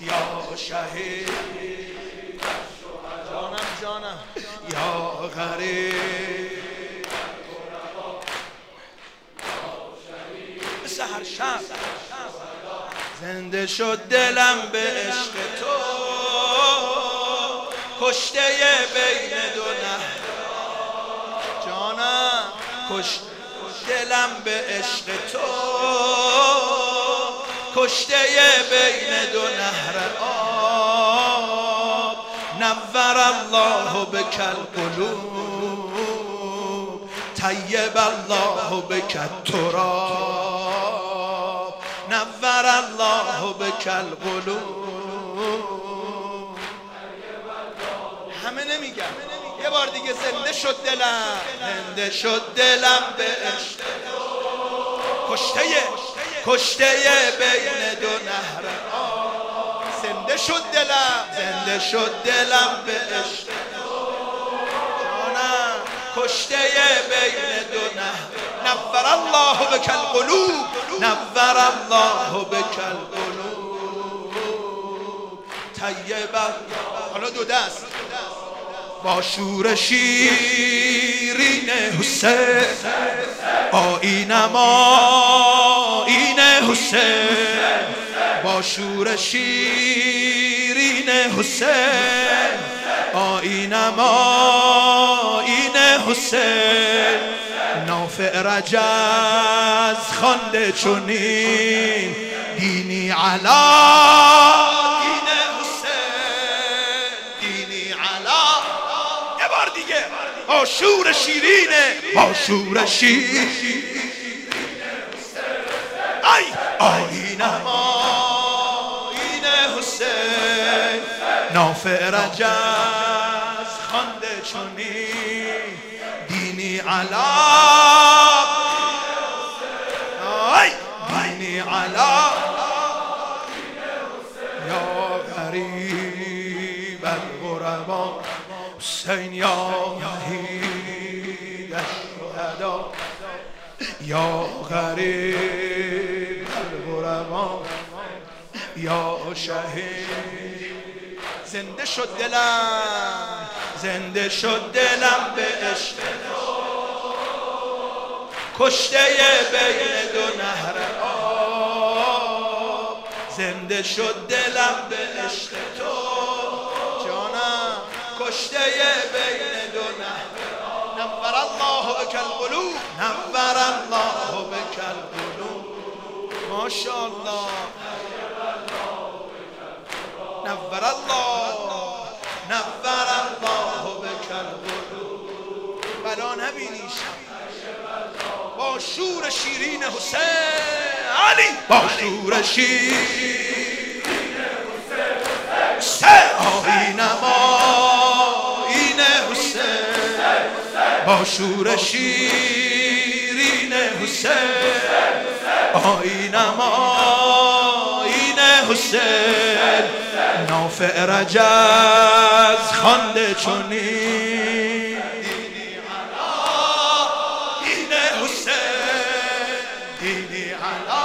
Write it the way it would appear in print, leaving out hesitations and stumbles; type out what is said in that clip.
یا شهید جانم یا غریب سحر شب زنده شد دلم به عشق تو کشته بین دو نهر جانم کشته دلم به عشق تو کشته بین دو نهر آب نور الله بک القلوب طیب الله بک التراب نور الله بک القلوب همه نمیگم یه بار دیگه زنده شد دلم زنده شد دلم به عشق کشته بین دو نهر آب زنده شد دلم به عشق جانم کشته بین دو نهر نور الله بک القلوب نور الله بک القلوب طیب حالا دو دست با شور شیرین حسین آیینم آیین حسین با شور شیرین حسین آیینم آیین حسین نافع رجز خوانده چنین دینی علا با شور شیرینه با شور شیرینه ای آیینم آیین حسین نافع رجز خوانده چنین دینی علا ای دینی علا یا غریب الغربا حسین یا وحید الشهدا یا غریب الغربا یا شهید زنده شد دلم به عشق کشته بین دو نهر آب زنده شد دلم به عشق تو جانم کشته بین دو نهر نور الله بک القلوب نور الله بک القلوب ماشاءالله نور الله بک القلوب بلا نبینیش با شور شیرین حسین علی با شور شیرین حسین آیینم آیین حسین با شور شیرین حسین آیینم آیین حسین نافع رجز خوانده چنین دینی علا این حسین دینی علا